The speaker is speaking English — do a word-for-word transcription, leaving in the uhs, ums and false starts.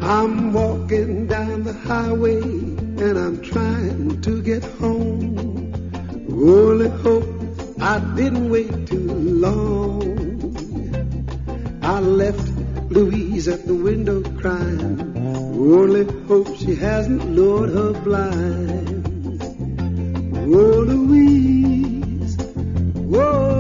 I'm walking down the highway and I'm trying to get home. Only hope I didn't wait too long. I left Louise at the window crying. Only hope she hasn't lowered her blind. Oh, Louise, oh,